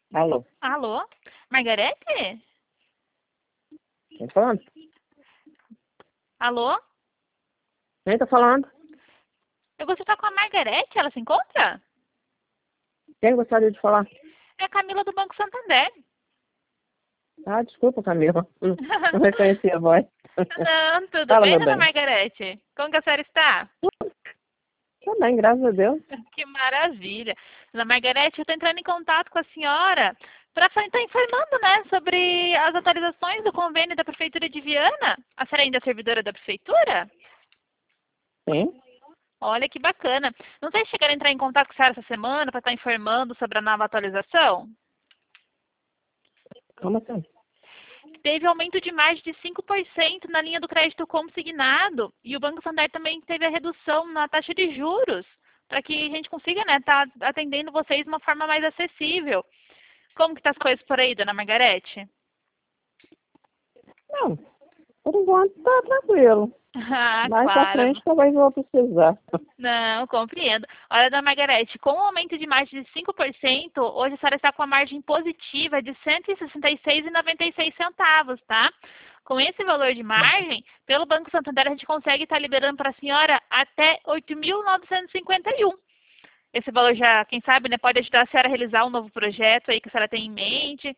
Alô, Alô? Margarete? quem tá falando? Alô? Quem tá falando? Eu gostaria de falar com a Margarete, ela se encontra? Quem gostaria de falar? É a Camila do Banco Santander. Ah, desculpa, Camila. Não reconheci a voz. Não, tudo Fala, bem, meu dona bem. Margarete? Como que a senhora está? Tô bem, graças a Deus. Que maravilha. Dona Margarete, eu estou entrando em contato com a senhora para estar informando, né, sobre as atualizações do convênio da Prefeitura de Viana. A senhora ainda é servidora da Prefeitura? Sim, Olha que bacana. Não sei se chegaram a entrar em contato com a senhora essa semana para estar informando sobre a nova atualização? como assim? Teve aumento de mais de 5% na linha do crédito consignado e o Banco Santander também teve a redução na taxa de juros para que a gente consiga, né, estar atendendo vocês de uma forma mais acessível. Como que tá as coisas por aí, dona Margarete? Não, por enquanto tá tranquilo. Ah, Mais pra claro. frente talvez eu vou precisar. Não, compreendo. Olha, dona Margarete, com o aumento de mais de 5%, hoje a senhora está com a margem positiva de R$ 166,96, tá? Com esse valor de margem, pelo Banco Santander, a gente consegue estar liberando para a senhora até 8.951. Esse valor já, quem sabe, né, pode ajudar a senhora a realizar um novo projeto aí que a senhora tem em mente.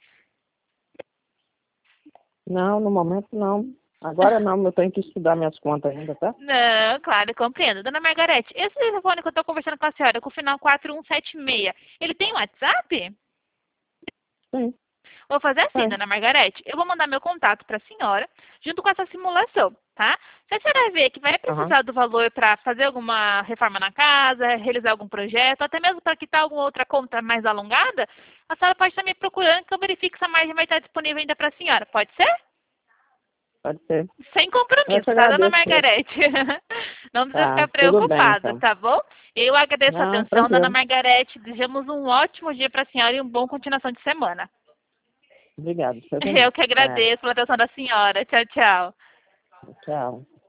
Não, no momento não. Agora não, eu tenho que estudar minhas contas ainda, tá? Não, claro, compreendo. Dona Margarete, esse telefone que eu estou conversando com a senhora, com o final 4176, ele tem WhatsApp? Sim, Vou fazer assim, tem. dona Margarete, eu vou mandar meu contato para a senhora, junto com essa simulação, tá? Se a senhora ver que vai Aham. precisar do valor para fazer alguma reforma na casa, realizar algum projeto, até mesmo para quitar alguma outra conta mais alongada, a senhora pode estar me procurando que eu verifique se a margem vai estar disponível ainda para a senhora. Pode ser? Pode ser. Sem Eu te compromisso, tá, dona agradeço mesmo. Margarete? Não precisa Tá, ficar tudo bem preocupada, então. tá bom? Eu agradeço a Não, atenção, dona tranquilo. Margarete. Desejamos um ótimo dia para a senhora e uma boa continuação de semana. Obrigado, você Eu também. que Tá, agradeço pela atenção da senhora. Tchau, tchau. tchau.